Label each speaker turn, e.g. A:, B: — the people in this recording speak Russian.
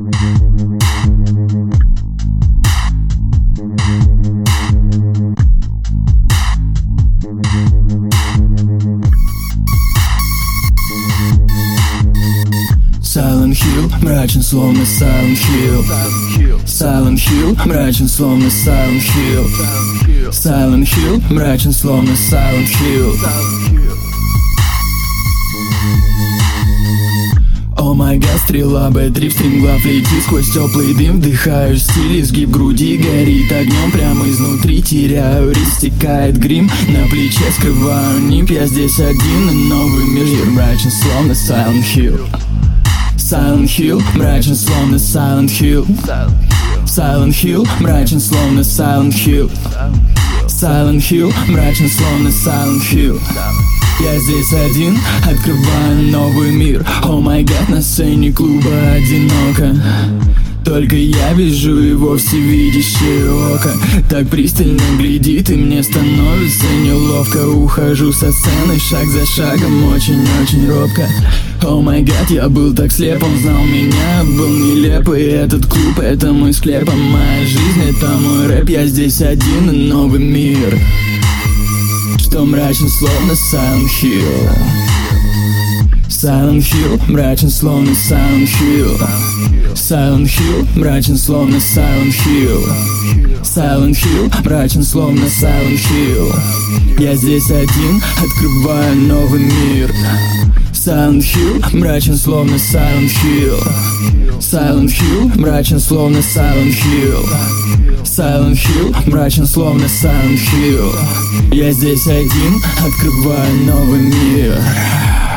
A: Silent Hill, мрачен словно Silent Hill. Silent Hill, мрачен словно Silent Hill. Silent Hill, мрачен словно Silent Hill. О май гад, стрела, бэтрip, стримглав летит сквозь теплый дым. Вдыхаю стиль, изгиб груди горит огнем. Прямо изнутри теряю риск, стекает грим. На плече скрываю нимб, я здесь один, и новый мир мрачен словно Silent Hill. Silent Hill, мрачен словно Silent Hill. Silent Hill, мрачен словно Silent Hill. Silent Hill, мрачен словно Silent Hill. Я здесь один, открываю новый мир. О май гад, на сцене клуба одиноко. Только я вижу его всевидящее око. Так пристально глядит, и мне становится неловко. Ухожу со сцены шаг за шагом, очень-очень робко. О май гад, я был так слеп, он знал меня, был нелепый. Этот клуб, это мой склеп, а моя жизнь, это мой рэп. Я здесь один, и новый мир, что мрачен словно Silent Hill. Silent Hill, мрачен словно Silent Hill. Silent Hill, мрачен словно Silent Hill. Silent Hill, мрачен словно Silent Hill. Я здесь один, открываю новый мир. Silent Hill, мрачен словно Silent Hill. Silent Hill, мрачен словно Silent Hill. Silent Hill, мрачен словно Silent Hill. Я здесь один, открываю новый мир.